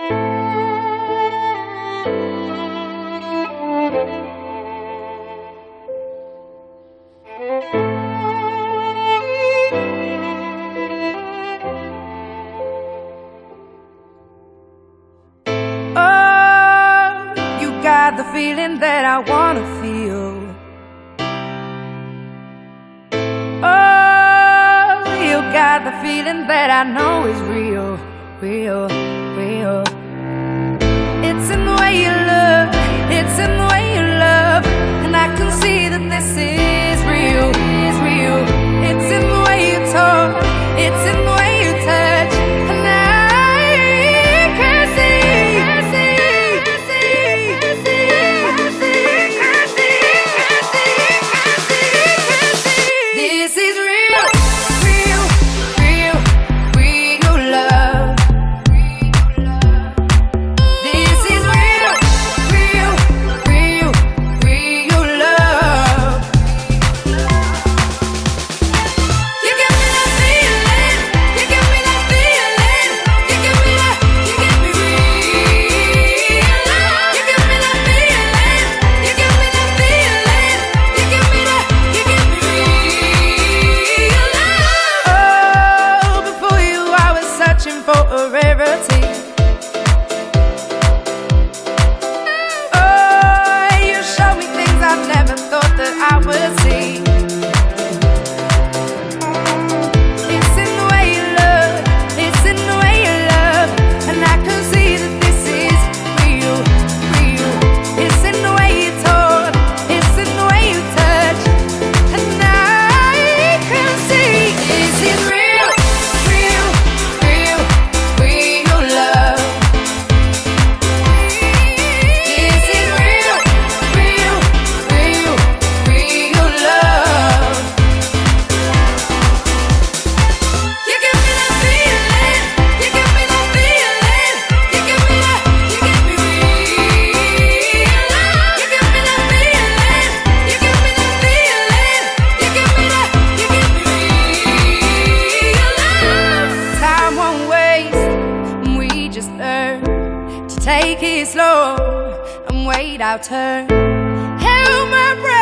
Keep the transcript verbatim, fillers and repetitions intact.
The feeling that I wanna feel. Oh, you got the feeling that I know is real, real, real. It's in the way you look, it's in the way you love, and I can see that this is real, is real. It's in the way you talk, it's in the way you touch, and I can see, can see. This is real, real, real, real love. This is real, real, real, real love. You give me that feeling, you give me that feeling, you give me that, you give me real love. You give me that feeling, you give me that feeling, you give me that, you give me real. For a rarity. Oh, you show me things I never thought that I would see. It's in the way you look, it's in the way you love, and I can see that this is real, real. It's in the way you talk, it's in the way you touch, and I can see this is real. Take it slow and wait our turn. Held my breath.